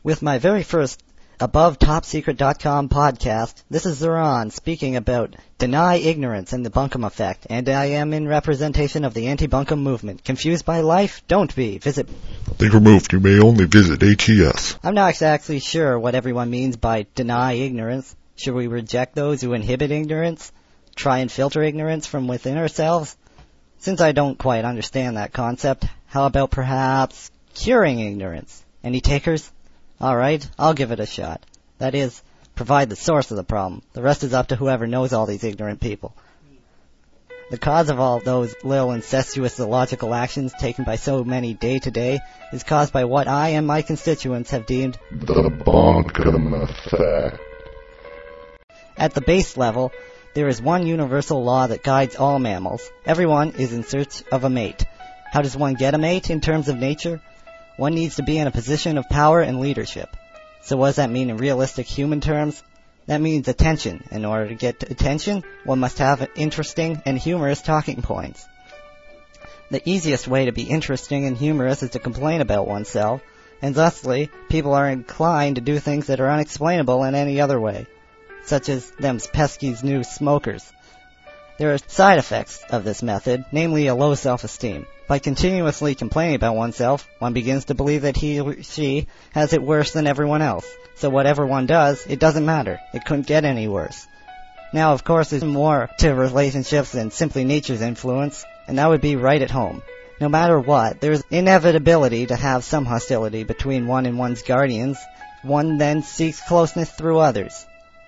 With my very first AboveTopSecret.com podcast, this is Zeron speaking about Deny Ignorance and the Bunkum Effect, and I am in representation of the anti-bunkum movement. Confused by life? Don't be. Visit... Link removed. You may only visit ATS. I'm not exactly sure what everyone means by deny ignorance. Should we reject those who inhibit ignorance? Try and filter ignorance from within ourselves? Since I don't quite understand that concept, how about perhaps curing ignorance? Any takers? Alright, I'll give it a shot. That is, provide the source of the problem. The rest is up to whoever knows all these ignorant people. The cause of all those little incestuous illogical actions taken by so many day to day is caused by what I and my constituents have deemed the Bunkum Effect. At the base level, there is one universal law that guides all mammals. Everyone is in search of a mate. How does one get a mate in terms of nature? One needs to be in a position of power and leadership. So what does that mean in realistic human terms? That means attention. In order to get attention, one must have interesting and humorous talking points. The easiest way to be interesting and humorous is to complain about oneself, and thusly, people are inclined to do things that are unexplainable in any other way, such as them's pesky new smokers. There are side effects of this method, namely a low self-esteem. By continuously complaining about oneself, one begins to believe that he or she has it worse than everyone else. So whatever one does, it doesn't matter. It couldn't get any worse. Now, of course, there's more to relationships than simply nature's influence, and that would be right at home. No matter what, there's inevitability to have some hostility between one and one's guardians. One then seeks closeness through others.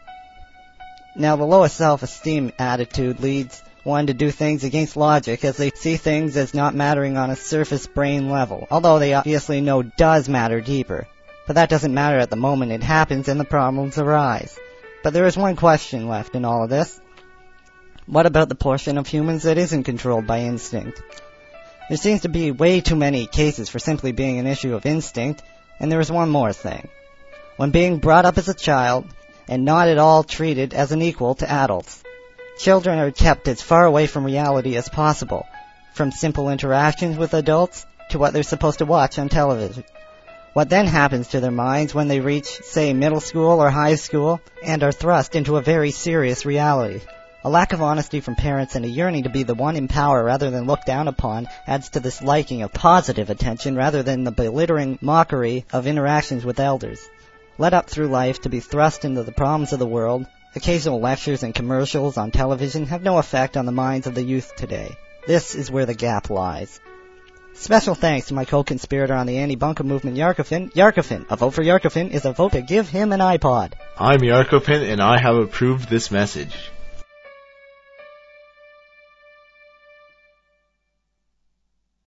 Now, the lowest self-esteem attitude leads one to do things against logic, as they see things as not mattering on a surface brain level, although they obviously know does matter deeper. But that doesn't matter at the moment it happens and the problems arise. But there is one question left in all of this. What about the portion of humans that isn't controlled by instinct? There seems to be way too many cases for simply being an issue of instinct, and there is one more thing. When being brought up as a child, and not at all treated as an equal to adults, children are kept as far away from reality as possible, from simple interactions with adults to what they're supposed to watch on television. What then happens to their minds when they reach, say, middle school or high school, and are thrust into a very serious reality? A lack of honesty from parents and a yearning to be the one in power rather than looked down upon adds to this liking of positive attention rather than the belittling mockery of interactions with elders. Led up through life to be thrust into the problems of the world, occasional lectures and commercials on television have no effect on the minds of the youth today. This is where the gap lies. Special thanks to my co-conspirator on the anti-bunkum movement, Yarkofin. Yarkofin, a vote for Yarkofin is a vote to give him an iPod. I'm Yarkofin, and I have approved this message.